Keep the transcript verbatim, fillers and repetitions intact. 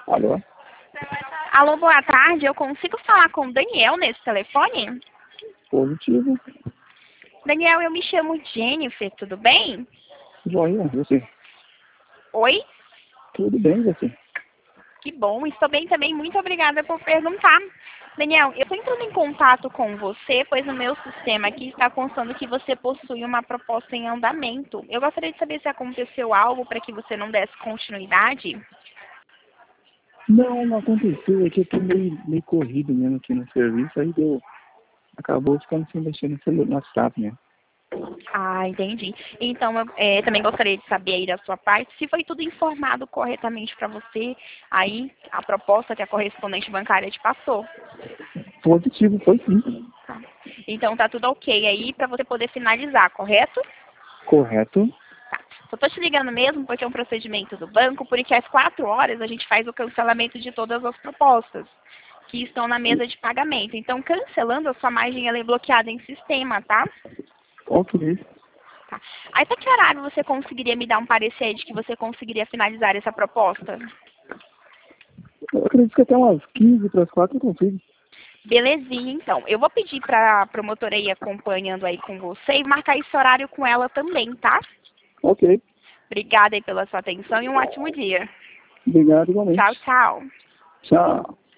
Alô? Alô, boa tarde. Eu consigo falar com o Daniel nesse telefone? Positivo. Daniel, eu me chamo Jennifer, tudo bem? Joinha, você? Oi? Tudo bem, você? Que bom, estou bem também. Muito obrigada por perguntar. Daniel, eu estou entrando em contato com você, pois no meu sistema aqui está constando que você possui uma proposta em andamento. Eu gostaria de saber se aconteceu algo para que você não desse continuidade. Não, não aconteceu. É que eu tô meio, meio corrido mesmo aqui no serviço, aí deu. Acabou ficando sem mexer no celular, no WhatsApp, né? Ah, entendi. Então, eu eh, também gostaria de saber aí da sua parte se foi tudo informado corretamente para você, aí a proposta que a correspondente bancária te passou. Positivo, foi sim. Tá. Então, tá tudo ok aí para você poder finalizar, correto? Correto. Tá. Só tô te ligando mesmo porque é um procedimento do banco, porque às quatro horas a gente faz o cancelamento de todas as propostas que estão na mesa de pagamento. Então, cancelando, a sua margem ela é bloqueada em sistema, tá? Ok. Tá. Aí, até que horário você conseguiria me dar um parecer de que você conseguiria finalizar essa proposta? Eu acredito que até umas quinze para as quatro eu consigo. Belezinha, então. Eu vou pedir para a promotora ir acompanhando aí com você e marcar esse horário com ela também, tá? Ok. Obrigada aí pela sua atenção e um ótimo dia. Obrigado Tchau, igualmente. tchau. Tchau.